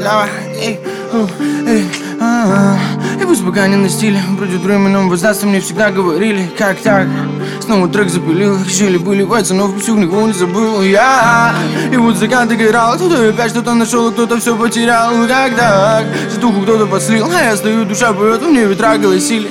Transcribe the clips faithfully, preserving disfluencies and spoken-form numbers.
давай, эй, эй, а-а. И пусть пока не на стиле, бродит временем воздастся, мне всегда говорили, как так. Снова трек запилил, решили были пацанов, всю никого не забыл я. И вот закат играл, кто-то опять что-то нашел, кто-то все потерял, как так. Затуху кто-то подслил, а я стою, душа поет, у меня ветра голосили.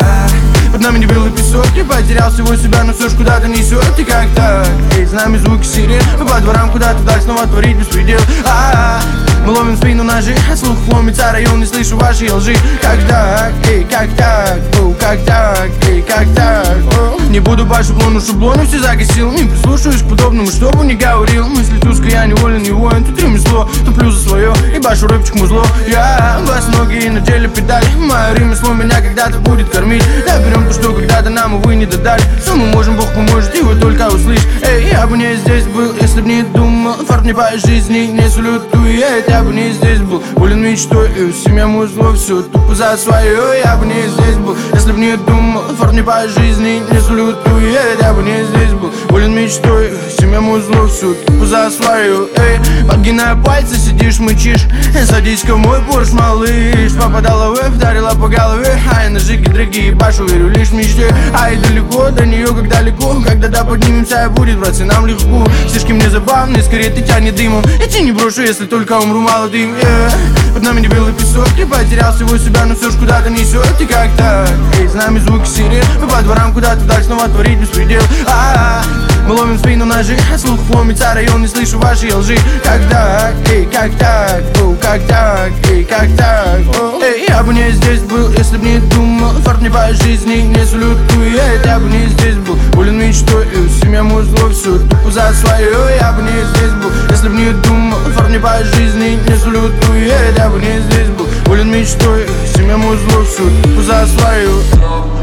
Под нами не белый песок, я потерял всего себя, но все ж куда-то несет. И как так? Эй, с нами звуки сирен, мы по дворам куда-то дальше снова творить беспредел. А-а-а. Мы ловим спину ножи, от слух ломится район, не слышу вашей лжи. Как так? Эй, как так? О, как так? Эй, как так? О. Не буду по шаблону, шаблону все загасил. Не прислушаюсь к подобному, что бы не говорил. Мысли тускло, я неволен, не воин, тут ремесло. Туплю за свое и башу рыбчик музло. Я вас ноги и на деле педали. Мое ремесло меня когда-то будет кормить. Да, берем то, что когда-то нам, увы, не додали. Все мы можем, Бог поможет, и вы только услышь. Эй, я бы не здесь был, если б не думал. Фарт мне по жизни не салютует. Я бы не здесь был, болен мечтой. И семья музло, все тупо за свое. Я бы не здесь был, если б не думал. Фарт мне по жизни не салютует. Я бы не здесь был, болен мечтой. Семья музло, все тупо за свое. Эй, подгиная пальцы, сидишь, мычишь. Садись-ка в мой порш, малыш. Попадала в вдарила по голове. Ай, ножики дорогие, башу, верю лишь в мечте. Ай, далеко до нее, как далеко. Когда-то поднимемся, и будет, братцы, нам легко. Слишком мне забавно, скорее ты тянет дымом. Идти не брошу, если только умру молодым. yeah. Под нами не белый песок, я потерял всего себя, но все ж куда-то несет. И как так? Эй, с нами звуки сирен, мы по дворам куда-то дальше снова творить беспредел. А-а-а. Мы ловим спину ножи, от слух ломится район, не слышу вашей лжи. Как так? Эй, как так? О, как так? Эй, как так? О. Эй, я бы не здесь был, если б не думал. Фарт мне по жизни не салютует. Я бы не здесь был, болен мечтой. И семья музло, все тупо за свое. Я бы не здесь был, если б не думал. Фарт мне по жизни не салютует. Я бы не здесь был, болен мечтой. Семья музло, все тупо за свое.